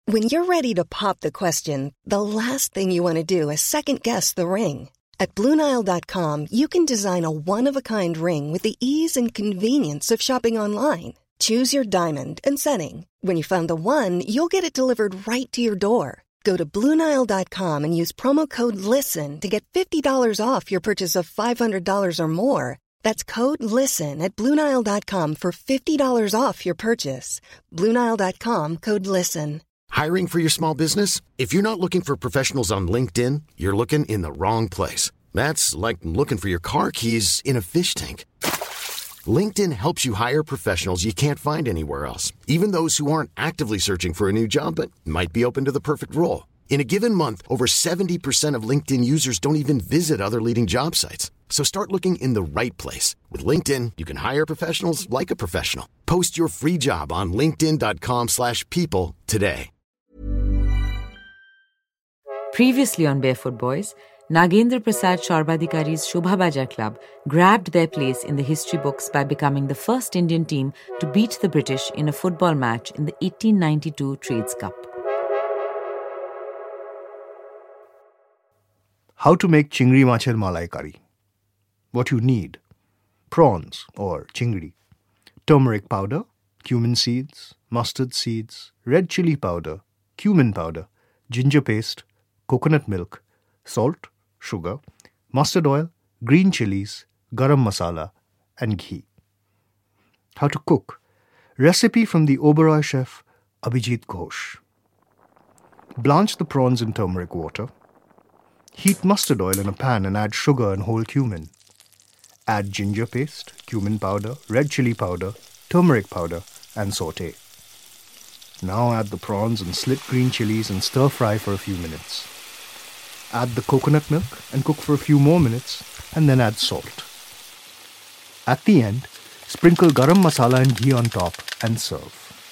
When you're ready to pop the question, the last thing you want to do is second-guess the ring. At BlueNile.com, you can design a one-of-a-kind ring with the ease and convenience of shopping online. Choose your diamond and setting. When you find the one, you'll get it delivered right to your door. Go to BlueNile.com and use promo code LISTEN to get $50 off your purchase of $500 or more. That's code LISTEN at BlueNile.com for $50 off your purchase. BlueNile.com, code LISTEN. Hiring for your small business? If you're not looking for professionals on LinkedIn, you're looking in the wrong place. That's like looking for your car keys in a fish tank. LinkedIn helps you hire professionals you can't find anywhere else, even those who aren't actively searching for a new job but might be open to the perfect role. In a given month, over 70% of LinkedIn users don't even visit other leading job sites. So start looking in the right place. With LinkedIn, you can hire professionals like a professional. Post your free job on linkedin.com/people today. Previously on Barefoot Boys, Nagendra Prasad Sharbadikari's Shubha Bajar Club grabbed their place in the history books by becoming the first Indian team to beat the British in a football match in the 1892 Trades Cup. How to make chingri machher malai curry. What you need: prawns or chingri, turmeric powder, cumin seeds, mustard seeds, red chili powder, cumin powder, ginger paste, coconut milk, salt, sugar, mustard oil, green chilies, garam masala, and ghee. How to cook. Recipe from the Oberoi chef Abhijit Ghosh. Blanch the prawns in turmeric water. Heat mustard oil in a pan and add sugar and whole cumin. Add ginger paste, cumin powder, red chili powder, turmeric powder, and sauté. Now add the prawns and slit green chilies and stir fry for a few minutes. Add the coconut milk and cook for a few more minutes, and then add salt. At the end, sprinkle garam masala and ghee on top and serve.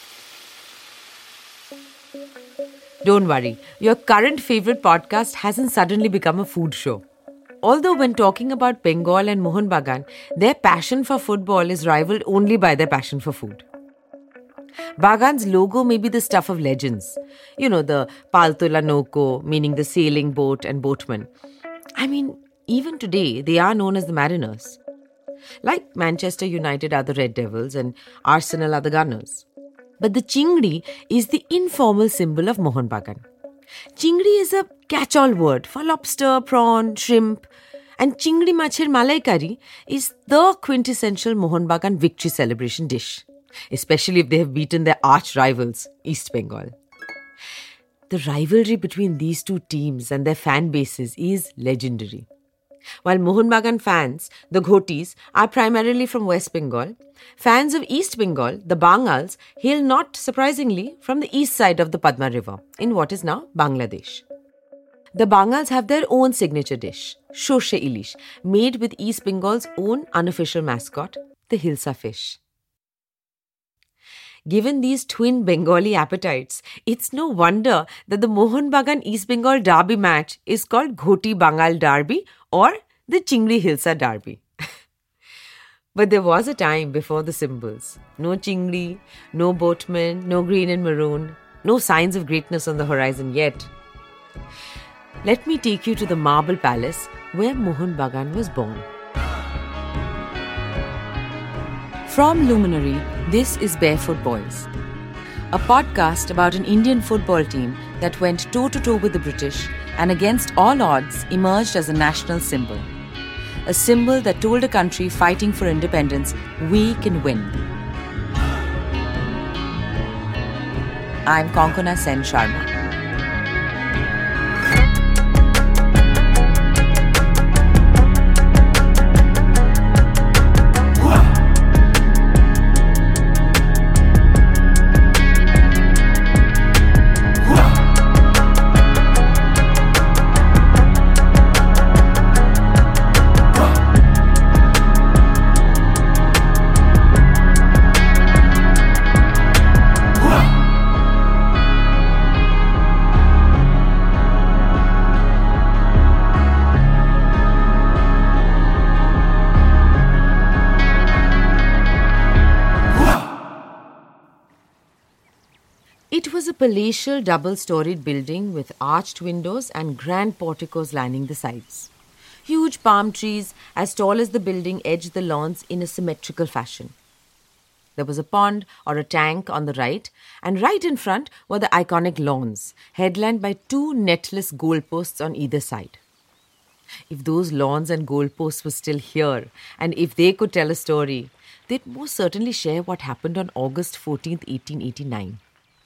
Don't worry, your current favorite podcast hasn't suddenly become a food show. Although when talking about Bengal and Mohun Bagan, their passion for football is rivaled only by their passion for food. Bagan's logo may be the stuff of legends. You know, the Paltola Noko, meaning the sailing boat and boatman. I mean, even today, they are known as the Mariners. Like Manchester United are the Red Devils and Arsenal are the Gunners. But the chingri is the informal symbol of Mohun Bagan. Chingri is a catch-all word for lobster, prawn, shrimp. And chingri machher malai curry is the quintessential Mohun Bagan victory celebration dish. Especially if they have beaten their arch rivals, East Bengal. The rivalry between these two teams and their fan bases is legendary. While Mohun Bagan fans, the Ghotis, are primarily from West Bengal, fans of East Bengal, the Bangals, hail not surprisingly from the east side of the Padma River, in what is now Bangladesh. The Bangals have their own signature dish, Shorshe Ilish, made with East Bengal's own unofficial mascot, the Hilsa fish. Given these twin Bengali appetites, it's no wonder that the Mohun Bagan East Bengal Derby match is called Ghoti Bangal Derby or the Chingri Hilsa Derby. But there was a time before the symbols. No chingri, no boatmen, no green and maroon, no signs of greatness on the horizon yet. Let me take you to the Marble Palace where Mohun Bagan was born. From Luminary, this is Barefoot Boys, a podcast about an Indian football team that went toe-to-toe with the British and against all odds emerged as a national symbol. A symbol that told a country fighting for independence, we can win. I'm Konkona Sen Sharma. palatial double-storied building with arched windows and grand porticos lining the sides. Huge palm trees as tall as the building edged the lawns in a symmetrical fashion. There was a pond or a tank on the right, and right in front were the iconic lawns, headlined by two netless goalposts on either side. If those lawns and goalposts were still here, and if they could tell a story, they'd most certainly share what happened on August 14th, 1889.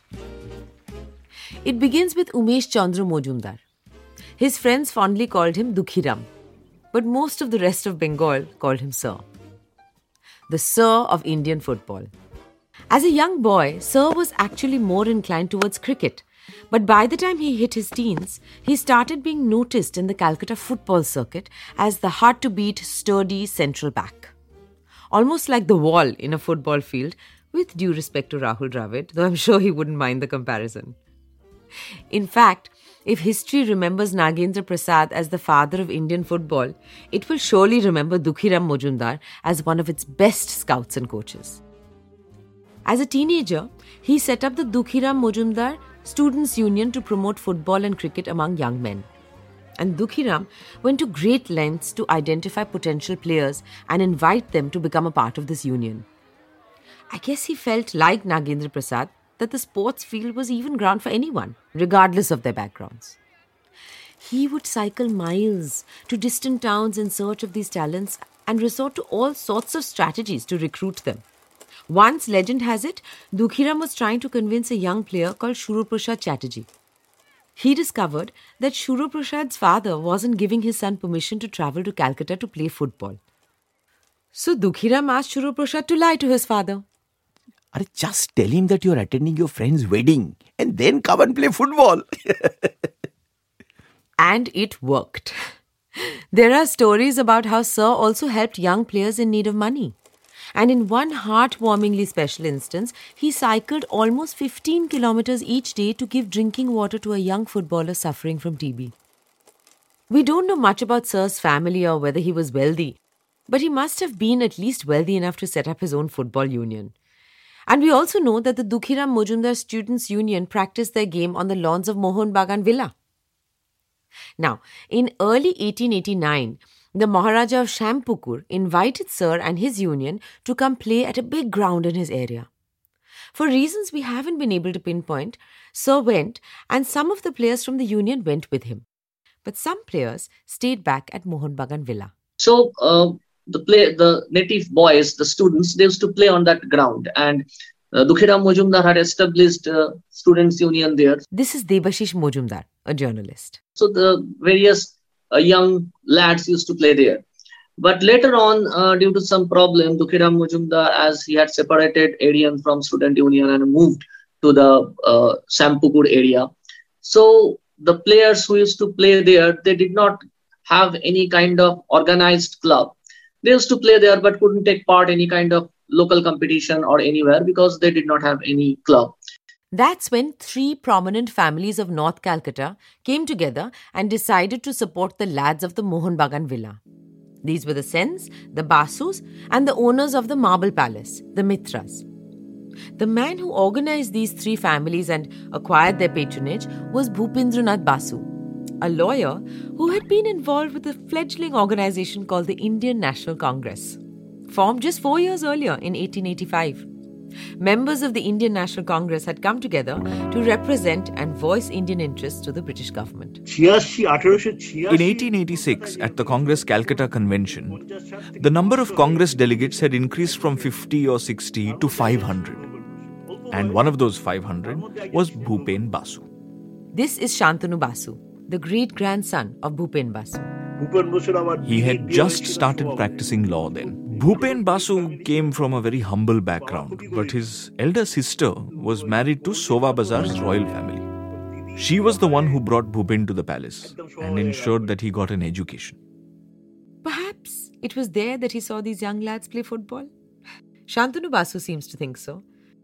It begins with Umesh Chandra Mojumdar. His friends fondly called him Dukhiram, but most of the rest of Bengal called him Sir. The Sir of Indian football. As a young boy, Sir was actually more inclined towards cricket, but by the time he hit his teens, he started being noticed in the Calcutta football circuit as the hard-to-beat, sturdy central back. Almost like the wall in a football field, with due respect to Rahul Dravid, though I'm sure he wouldn't mind the comparison. In fact, if history remembers Nagendra Prasad as the father of Indian football, it will surely remember Dukhiram Mojumdar as one of its best scouts and coaches. As a teenager, he set up the Dukhiram Mojumdar Students' Union to promote football and cricket among young men. And Dukhiram went to great lengths to identify potential players and invite them to become a part of this union. I guess he felt, like Nagendra Prasad, that the sports field was even ground for anyone, regardless of their backgrounds. He would cycle miles to distant towns in search of these talents and resort to all sorts of strategies to recruit them. Once, legend has it, Dukhiram was trying to convince a young player called Shuru Prasad Chatterjee. He discovered that Shuru Prasad's father wasn't giving his son permission to travel to Calcutta to play football. So Dukhiram asked Shuru Prasad to lie to his father. Just tell him that you're attending your friend's wedding and then come and play football. And it worked. There are stories about how Sir also helped young players in need of money. And in one heartwarmingly special instance, he cycled almost 15 kilometers each day to give drinking water to a young footballer suffering from TB. We don't know much about Sir's family or whether he was wealthy, but he must have been at least wealthy enough to set up his own football union. And we also know that the Dukhiram Mojumdar Students' Union practiced their game on the lawns of Mohun Bagan Villa. Now, in early 1889, the Maharaja of Shampukur invited Sir and his union to come play at a big ground in his area. For reasons we haven't been able to pinpoint, Sir went and some of the players from the union went with him. But some players stayed back at Mohun Bagan Villa. So, the native boys, the students, they used to play on that ground, and Dukhiram Mojumdar had established students' union there. This is Debashish Mojumdar, a journalist. So the various young lads used to play there. But later on, due to some problem, Dukhiram Mojumdar, as he had separated Adian from student union and moved to the Shampukur area. So the players who used to play there, they did not have any kind of organized club. They used to play there but couldn't take part in any kind of local competition or anywhere because they did not have any club. That's when three prominent families of North Calcutta came together and decided to support the lads of the Mohun Bagan Villa. These were the Sens, the Basus, and the owners of the Marble Palace, the Mitras. The man who organized these three families and acquired their patronage was Bhupendranath Basu, a lawyer who had been involved with a fledgling organization called the Indian National Congress, formed just 4 years earlier in 1885. Members of the Indian National Congress had come together to represent and voice Indian interests to the British government. In 1886, at the Congress Calcutta Convention, the number of Congress delegates had increased from 50 or 60 to 500. And one of those 500 was Bhupen Basu. This is Shantanu Basu, the great-grandson of Bhupen Basu. He had just started practicing law then. Bhupen Basu came from a very humble background, but his elder sister was married to Sova Bazar's royal family. She was the one who brought Bhupen to the palace and ensured that he got an education. Perhaps it was there that he saw these young lads play football? Shantanu Basu seems to think so.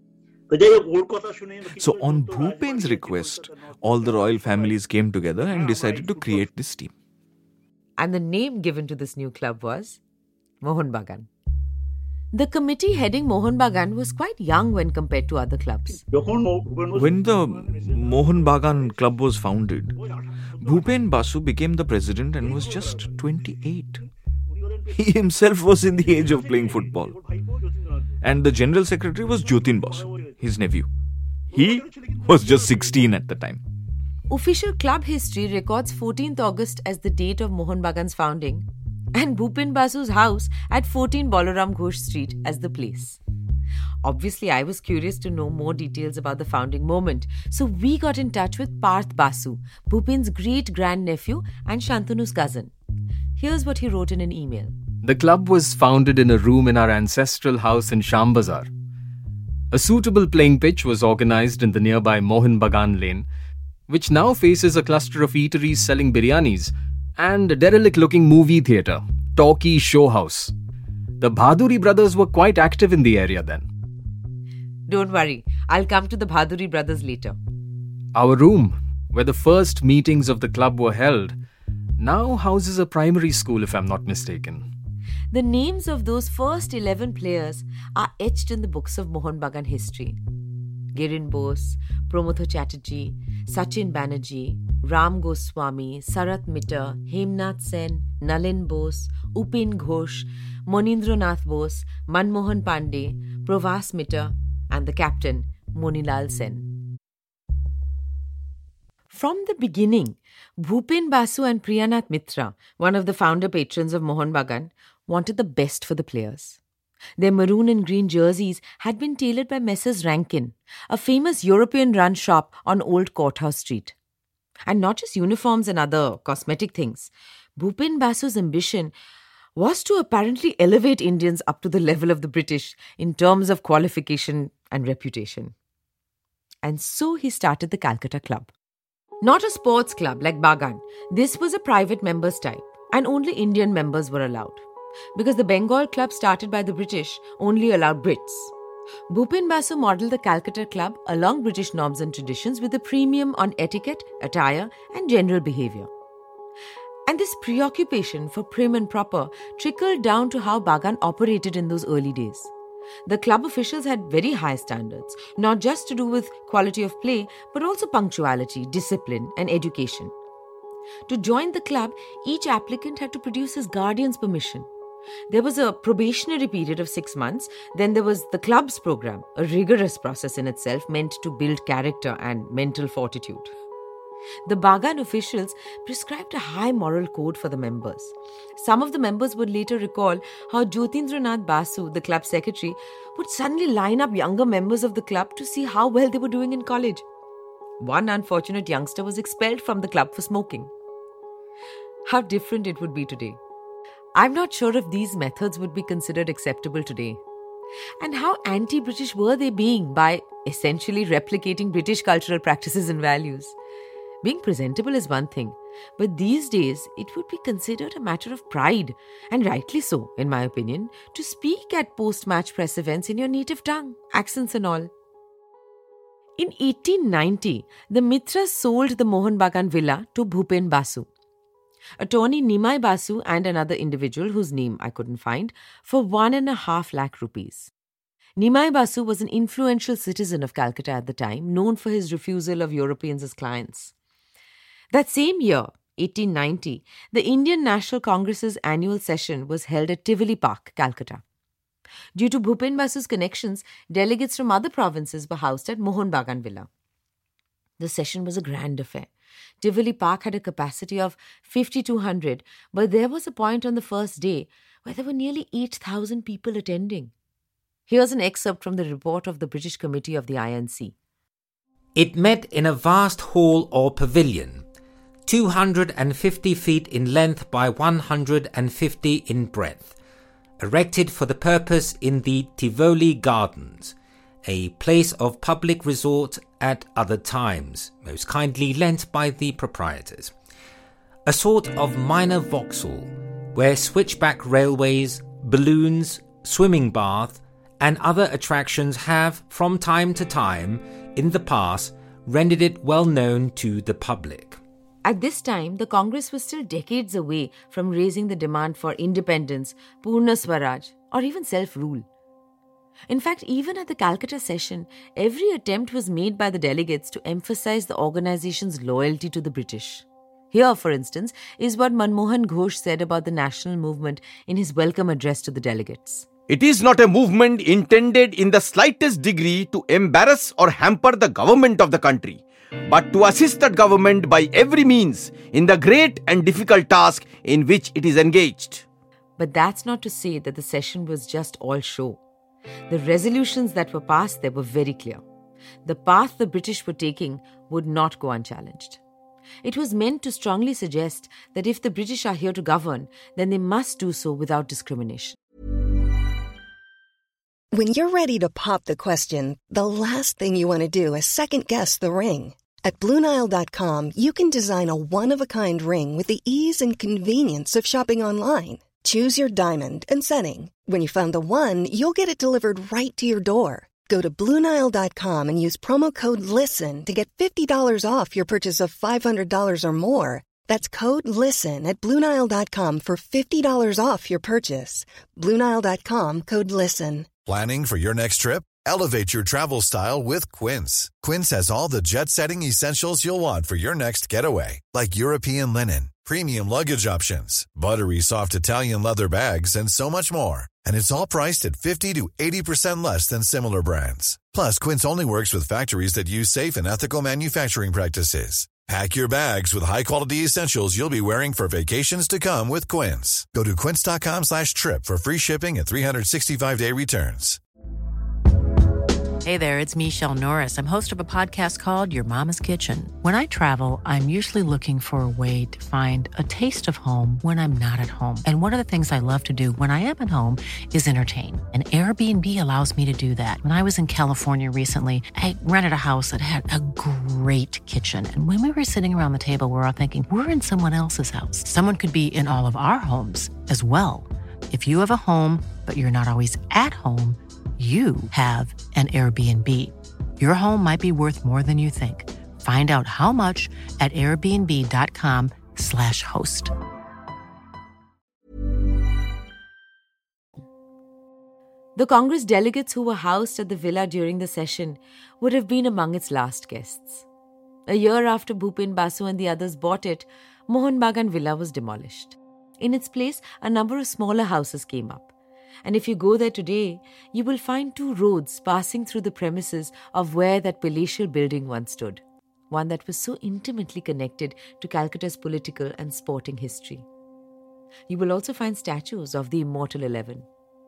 So on Bhupen's request, all the royal families came together and decided to create this team. And the name given to this new club was Mohun Bagan. The committee heading Mohun Bagan was quite young when compared to other clubs. When the Mohun Bagan club was founded, Bhupen Basu became the president and was just 28. He himself was in the age of playing football. And the general secretary was Jyotin Basu, his nephew. He was just 16 at the time. Official club history records 14th August as the date of Mohun Bagan's founding and Bhupen Basu's house at 14 Balaram Ghosh Street as the place. Obviously, I was curious to know more details about the founding moment, so we got in touch with Parth Basu, Bhupen's great-grandnephew and Shantanu's cousin. Here's what he wrote in an email. The club was founded in a room in our ancestral house in Shambazar. A suitable playing pitch was organized in the nearby Mohun Bagan Lane, which now faces a cluster of eateries selling biryanis and a derelict-looking movie theatre, Talkie Show House. The Bhaduri brothers were quite active in the area then. Don't worry, I'll come to the Bhaduri brothers later. Our room, where the first meetings of the club were held, now houses a primary school if I'm not mistaken. The names of those first 11 players are etched in the books of Mohun Bagan history. Girin Bose, Promotho Chatterjee, Sachin Banerjee, Ram Goswami, Sarat Mitter, Hemnath Sen, Nalin Bose, Upin Ghosh, Monindranath Bose, Manmohan Pandey, Provas Mitter, and the captain, Monilal Sen. From the beginning, Bhupen Basu and Priyanath Mitra, one of the founder patrons of Mohun Bagan, wanted the best for the players. Their maroon and green jerseys had been tailored by Messrs. Rankin, a famous European-run shop on Old Courthouse Street. And not just uniforms and other cosmetic things. Bhupen Basu's ambition was to apparently elevate Indians up to the level of the British in terms of qualification and reputation. And so he started the Calcutta Club. Not a sports club like Bagan. This was a private members type, and only Indian members were allowed. Because the Bengal club started by the British only allowed Brits. Bhupen Basu modelled the Calcutta Club along British norms and traditions with a premium on etiquette, attire and general behaviour. And this preoccupation for prim and proper trickled down to how Bagan operated in those early days. The club officials had very high standards, not just to do with quality of play, but also punctuality, discipline and education. To join the club, each applicant had to produce his guardian's permission. There was a probationary period of 6 months. Then there was the club's program, a rigorous process in itself meant to build character and mental fortitude. The Bagan officials prescribed a high moral code for the members. Some of the members would later recall how Jyotindranath Basu, the club secretary, would suddenly line up younger members of the club to see how well they were doing in college. One unfortunate youngster was expelled from the club for smoking. How different it would be today. I'm not sure if these methods would be considered acceptable today. And how anti-British were they being by essentially replicating British cultural practices and values? Being presentable is one thing, but these days it would be considered a matter of pride, and rightly so, in my opinion, to speak at post-match press events in your native tongue, accents and all. In 1890, the Mitras sold the Mohun Bagan villa to Bhupen Basu. Attorney Nimai Basu and another individual whose name I couldn't find for 1.5 lakh rupees. Nimai Basu was an influential citizen of Calcutta at the time, known for his refusal of Europeans as clients. That same year, 1890, the Indian National Congress's annual session was held at Tivoli Park, Calcutta. Due to Bhupen Basu's connections, delegates from other provinces were housed at Mohun Bagan Villa. The session was a grand affair. Tivoli Park had a capacity of 5,200, but there was a point on the first day where there were nearly 8,000 people attending. Here's an excerpt from the report of the British Committee of the INC. It met in a vast hall or pavilion, 250 feet in length by 150 in breadth, erected for the purpose in the Tivoli Gardens, a place of public resort at other times, most kindly lent by the proprietors. A sort of minor Vauxhall, where switchback railways, balloons, swimming bath, and other attractions have, from time to time, in the past, rendered it well known to the public. At this time, the Congress was still decades away from raising the demand for independence, Purna Swaraj, or even self-rule. In fact, even at the Calcutta session, every attempt was made by the delegates to emphasize the organization's loyalty to the British. Here, for instance, is what Manmohan Ghosh said about the national movement in his welcome address to the delegates. It is not a movement intended in the slightest degree to embarrass or hamper the government of the country, but to assist that government by every means in the great and difficult task in which it is engaged. But that's not to say that the session was just all show. The resolutions that were passed there were very clear. The path the British were taking would not go unchallenged. It was meant to strongly suggest that if the British are here to govern, then they must do so without discrimination. When you're ready to pop the question, the last thing you want to do is second-guess the ring. At BlueNile.com, you can design a one-of-a-kind ring with the ease and convenience of shopping online. Choose your diamond and setting. When you find the one, you'll get it delivered right to your door. Go to BlueNile.com and use promo code LISTEN to get $50 off your purchase of $500 or more. That's code LISTEN at BlueNile.com for $50 off your purchase. BlueNile.com, code LISTEN. Planning for your next trip? Elevate your travel style with Quince. Quince has all the jet-setting essentials you'll want for your next getaway, like European linen, premium luggage options, buttery soft Italian leather bags, and so much more. And it's all priced at 50 to 80% less than similar brands. Plus, Quince only works with factories that use safe and ethical manufacturing practices. Pack your bags with high-quality essentials you'll be wearing for vacations to come with Quince. Go to quince.com/trip for free shipping and 365-day returns. Hey there, it's Michelle Norris. I'm host of a podcast called Your Mama's Kitchen. When I travel, I'm usually looking for a way to find a taste of home when I'm not at home. And one of the things I love to do when I am at home is entertain. And Airbnb allows me to do that. When I was in California recently, I rented a house that had a great kitchen. And when we were sitting around the table, we were all thinking, we're in someone else's house. Someone could be in all of our homes as well. If you have a home, but you're not always at home, you have an Airbnb. Your home might be worth more than you think. Find out how much at airbnb.com/host. The Congress delegates who were housed at the villa during the session would have been among its last guests. A year after Bhupen Basu and the others bought it, Mohun Bagan Villa was demolished. In its place, a number of smaller houses came up. And if you go there today, you will find two roads passing through the premises of where that palatial building once stood, one that was so intimately connected to Calcutta's political and sporting history. You will also find statues of the Immortal 11.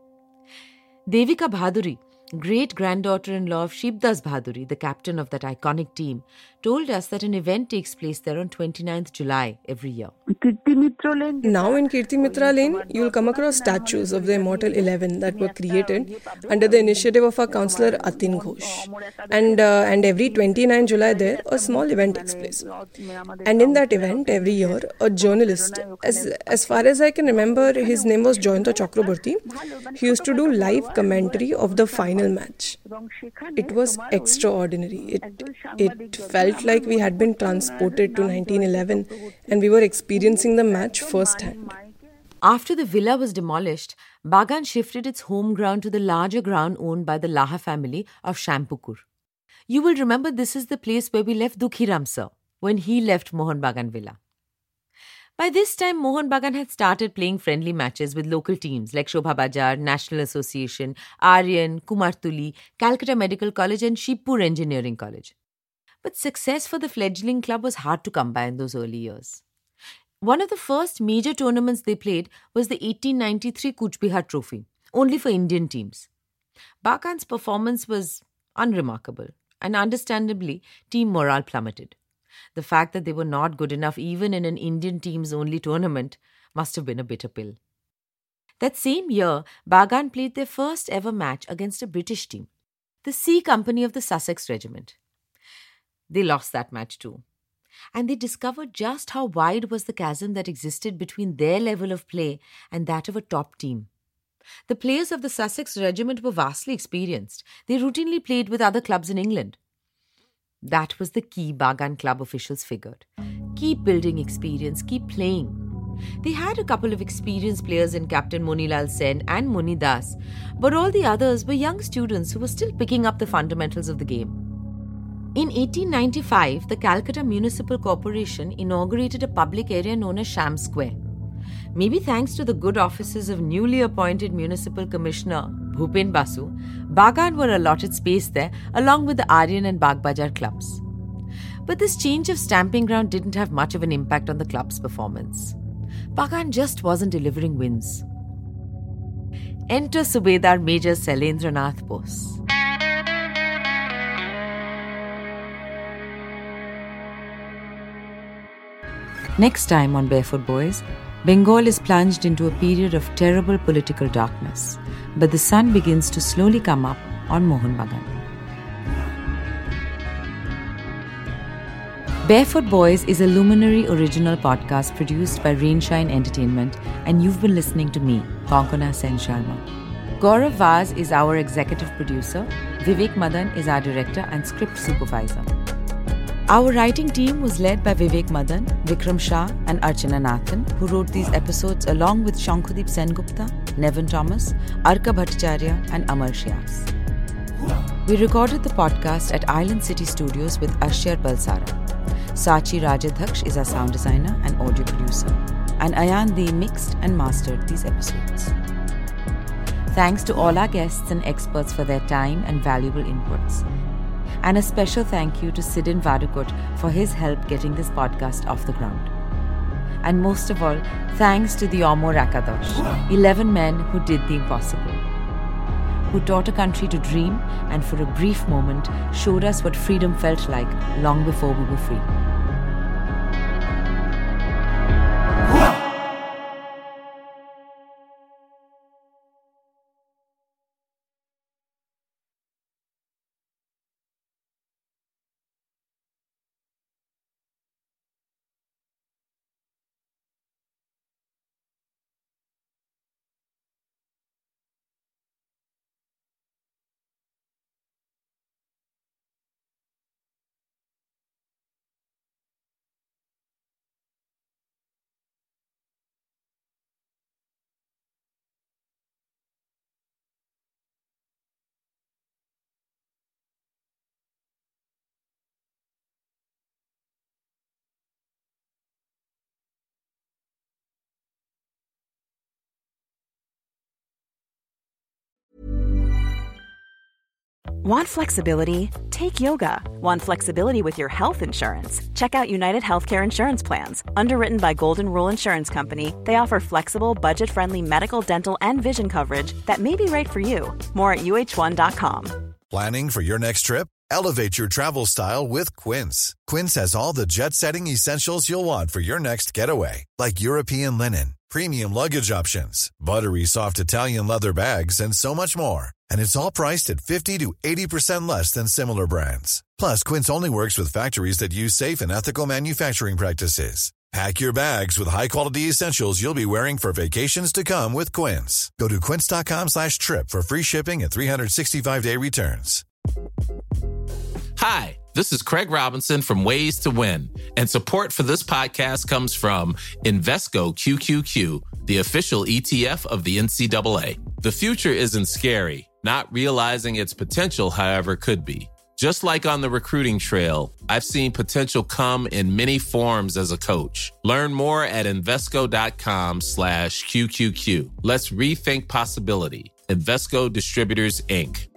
Devika Bhaduri, great-granddaughter-in-law of Shibdas Bhaduri, the captain of that iconic team, told us that an event takes place there on 29th July every year. Now in Kirti Mitra Lane, you will come across statues of the Immortal 11 that were created under the initiative of our councillor Atin Ghosh. And every 29 July there, a small event takes place. And in that event, every year, a journalist, as far as I can remember, his name was Joyanta Chakraborty, he used to do live commentary of the final match. It was extraordinary. It felt like we had been transported to 1911 and we were experiencing the match firsthand. After the villa was demolished, Bagan shifted its home ground to the larger ground owned by the Laha family of Shampukur. You will remember this is the place where we left Dukhiram sir when he left Mohun Bagan Villa. By this time, Mohun Bagan had started playing friendly matches with local teams like Shobha Bajar, National Association, Aryan, Kumartuli, Calcutta Medical College and Shibpur Engineering College. But success for the fledgling club was hard to come by in those early years. One of the first major tournaments they played was the 1893 Kuch Bihar Trophy, only for Indian teams. Bagan's performance was unremarkable, and understandably, team morale plummeted. The fact that they were not good enough even in an Indian team's only tournament must have been a bitter pill. That same year, Bagan played their first ever match against a British team, the C Company of the Sussex Regiment. They lost that match too. And they discovered just how wide was the chasm that existed between their level of play and that of a top team. The players of the Sussex Regiment were vastly experienced. They routinely played with other clubs in England. That was the key Bagan club officials figured. Keep building experience, keep playing. They had a couple of experienced players in Captain Monilal Sen and Muni Das, but all the others were young students who were still picking up the fundamentals of the game. In 1895, the Calcutta Municipal Corporation inaugurated a public area known as Sham Square. Maybe thanks to the good offices of newly appointed Municipal Commissioner Bhupen Basu, Bagan were allotted space there along with the Aryan and Bagh Bajar clubs. But this change of stamping ground didn't have much of an impact on the club's performance. Bagan just wasn't delivering wins. Enter Subedar Major Sailendranath Bose. Next time on Barefoot Boys, Bengal is plunged into a period of terrible political darkness, but the sun begins to slowly come up on Mohun Bagan. Barefoot Boys is a Luminary original podcast produced by Rainshine Entertainment, and you've been listening to me, Konkona Sen Sharma. Gaurav Vaz is our executive producer, Vivek Madan is our director and script supervisor. Our writing team was led by Vivek Madan, Vikram Shah and Archana Nathan, who wrote these episodes along with Shankhudeep Sengupta, Nevin Thomas, Arka Bhattacharya and Amar Shyas. We recorded the podcast at Island City Studios with Ashyar Balsara. Sachi Rajadhaksh is our sound designer and audio producer, and Ayan Dey mixed and mastered these episodes. Thanks to all our guests and experts for their time and valuable inputs. And a special thank you to Sidin Vadukut for his help getting this podcast off the ground. And most of all, thanks to the Omo Rakadosh, 11 men who did the impossible, who taught a country to dream and for a brief moment showed us what freedom felt like long before we were free. Want flexibility? Take yoga. Want flexibility with your health insurance? Check out United Healthcare Insurance Plans. Underwritten by Golden Rule Insurance Company, they offer flexible, budget-friendly medical, dental, and vision coverage that may be right for you. More at uh1.com. Planning for your next trip? Elevate your travel style with Quince. Quince has all the jet-setting essentials you'll want for your next getaway, like European linen, premium luggage options, buttery soft Italian leather bags, and so much more. And it's all priced at 50 to 80% less than similar brands. Plus, Quince only works with factories that use safe and ethical manufacturing practices. Pack your bags with high-quality essentials you'll be wearing for vacations to come with Quince. Go to quince.com/trip for free shipping and 365-day returns. Hi, this is Craig Robinson from Ways to Win, and support for this podcast comes from Invesco QQQ, the official ETF of the NCAA. The future isn't scary. Not realizing its potential, however, could be. Just like on the recruiting trail, I've seen potential come in many forms as a coach. Learn more at Invesco.com/QQQ. Let's rethink possibility. Invesco Distributors, Inc.